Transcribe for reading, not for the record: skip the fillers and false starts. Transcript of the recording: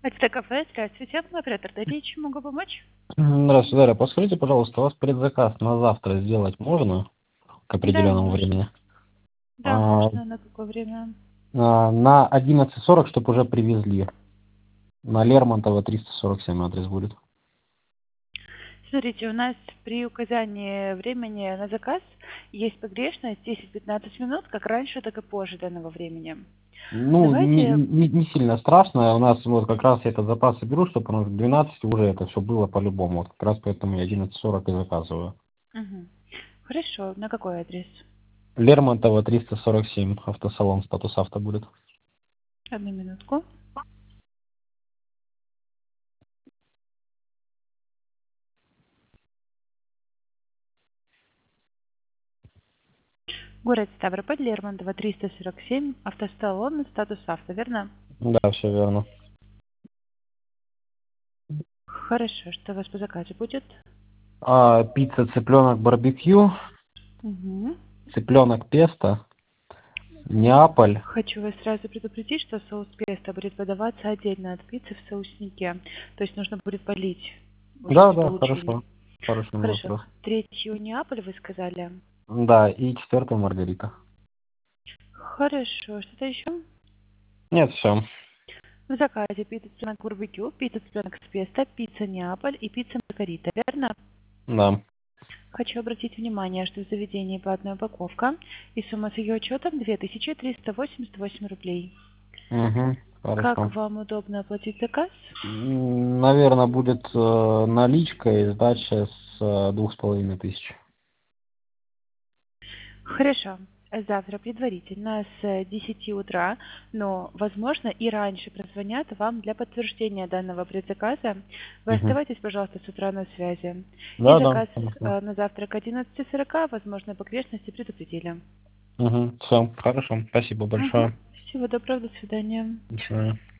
Это кафе, здравствуйте. Оператор Дарья, чем могу помочь? Здравствуйте, Дарья. Подскажите, пожалуйста, у вас предзаказ на завтра сделать можно к Да, определенному времени? можно. Да, А, можно. На какое время? на 11:40, чтобы уже привезли. На Лермонтова 347 адрес будет. Смотрите, у нас при указании времени на заказ есть погрешность 10-15 минут, как раньше, так и позже данного времени. Ну, Давайте, не сильно страшно. У нас вот как раз я этот запас соберу, чтобы у нас к 12 уже это все было по-любому. Вот как раз поэтому я 11:40 и заказываю. Мгм. Хорошо, на какой адрес? Лермонтова 347, автосалон, статус авто будет. Одну минутку. Город Ставрополь, Лермонтова, 347, автосалон, статус авто, верно? Да, все верно. Хорошо, что у вас по заказу будет? Пицца цыпленок барбекю, Угу. цыпленок песто, Неаполь. Хочу вас сразу предупредить, что соус песто будет подаваться отдельно от пиццы в соусники. То есть нужно будет полить уже Да, при да, получении. хорошо. Хороший не Хорошо. вопрос. Третью Неаполь вы сказали. Да, и четвертая Маргарита. Хорошо. Что-то еще? Нет, все. В заказе пицца цыпленок барбекю, пицца цыпленок с песто, пицца Неаполь и пицца Маргарита, верно? Да. Хочу обратить внимание, что в заведении платная упаковка и сумма с ее учетом 2388 рублей. Угу. Как Хорошо. вам удобно оплатить заказ? Наверное, будет наличка и сдача с 2500. Хорошо. Завтра предварительно с 10 утра, но, возможно, и раньше прозвонят вам для подтверждения данного предзаказа. Вы Угу. оставайтесь, пожалуйста, с утра на связи. И Да, да, заказ хорошо. на завтра к 11:40, возможно, погрешности предупредили. Угу. Все, хорошо. Спасибо Мгм. большое. Всего доброго, до свидания. До свидания.